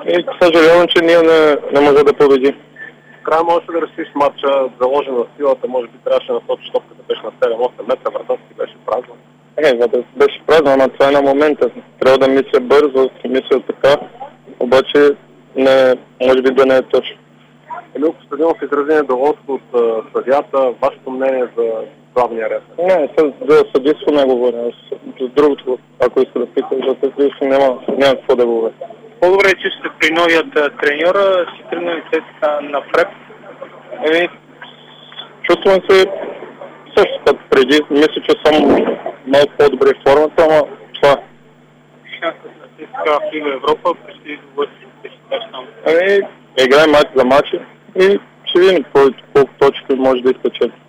И съжалявам, че ние не може да победим. Края можеше да решиш матча, заложен в силата, може би трябваше да насочиш топката, беше на 7-8 метра, вратата си беше празна. Беше празна, но това е на момента. Трябва да мисля бързо, мисля така, обаче може би да не е точно. Емил Костадинов изрази недоволство от съдията. Вашето мнение за правния ред? Не, за съдийство не говоря. За другото, ако иска да питам, за съдийство няма какво да говоря. По-добре е, че сте при новият треньор, си тръгнали така напред. Чувствам се също като преди. Мисля, че съм малко по-добре в формата, но това. Шанса да се в Лига Европа, преди да си кажа само. Играем матч за матч и ще видим колко точки може да изпечели.